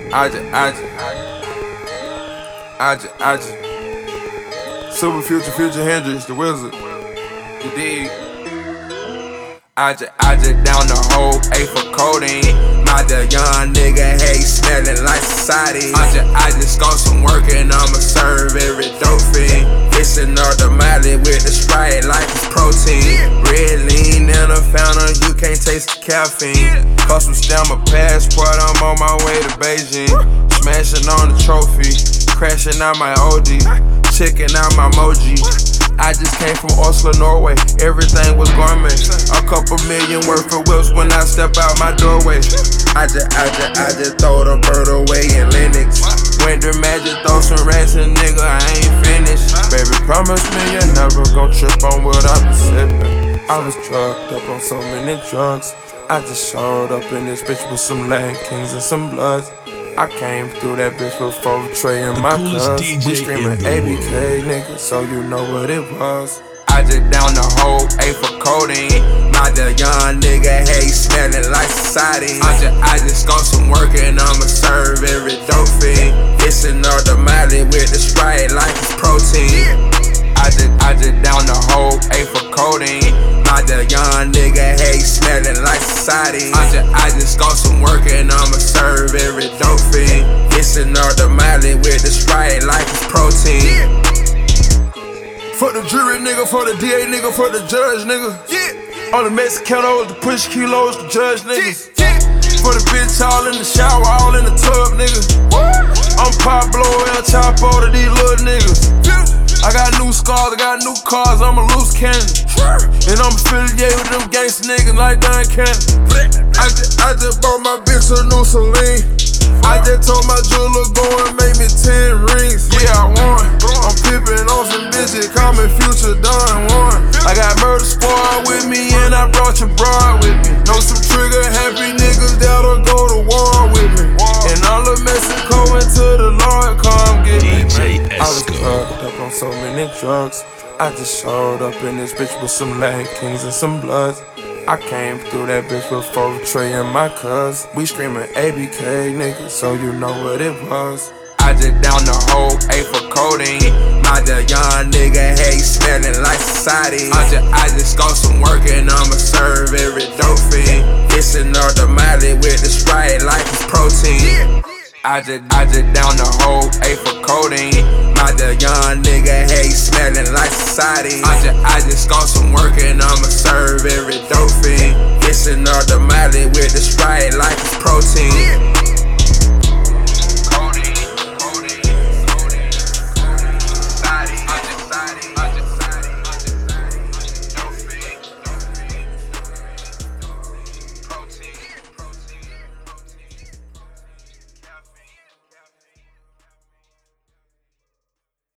I just Super Future Hendrix, the wizard. You dig? I just down the whole A for codeine. My the young nigga hate smelling like society. I just got some work and I'ma serve every dope fiend. Fixing up the Molly with the Sprite like it's protein. Red lean in a fountain, you can't taste the caffeine. Custom stamp a passport, I'm on my way to Beijing. Smashing on the trophy, crashing out my OD, checking out my emoji. I just came from Oslo, Norway, everything was gourmet. A couple million worth of whips when I step out my doorway. I just throw the bird away in Linux. Went to Magic, throw some rats and nigga, I ain't finished. Baby, promise me you're never gon' trip on what I be sippin'. I was drugged up on so many drugs. I just showed up in this bitch with some Land Kings and some Bloods. I came through that bitch before betraying my cuz. We screamin' ABK, nigga, so you know what it was. I just down the whole A for codeine. My the young nigga hate smelling like society. I just got some work and I'ma serve every dope fiend. Fixing up the Molly with the Sprite like it's protein. I just down the whole A for codeine. My the young nigga hate smelling like society. I just got some work and I'ma serve every dope fiend. Fixing up the Molly with the Sprite like it's protein. For the jury nigga, for the DA nigga, for the judge nigga. All the Mexicanos, the push kilos, the judge niggas. For the bitch all in the shower, all in the tub nigga. I'm Pablo El Chapo to these little niggas. I got new scars, I got new cars, I'm a loose cannon. And I'm affiliated with them gangsta niggas like Don Cannon. I just bought my bitch a new Celine. I just told my jeweler go and make me 10 rings. Yeah, I won. I'm pippin' on some bitches, call me Future Don Juan. I got Murder Squad with me and I brought your broad with me. Know some trigger happy niggas that'll go to war with me. And all of Mexico until the Lord come get me. I was drugged up on so many drugs. I just showed up in this bitch with some Land Kings and some Bloods. I came through that bitch before betraying my cuz. We screamin' ABK, nigga, so you know what it was. I just down the whole A for codeine. My the young nigga hate smelling like society. I just got some work and I'ma serve every dope fiend. Fixing up the Molly with the Sprite like it's protein. I just down the whole A for codeine. My the young nigga hate smelling like society. I just got some work and I'ma serve every dope fiend. Fixing up the Molly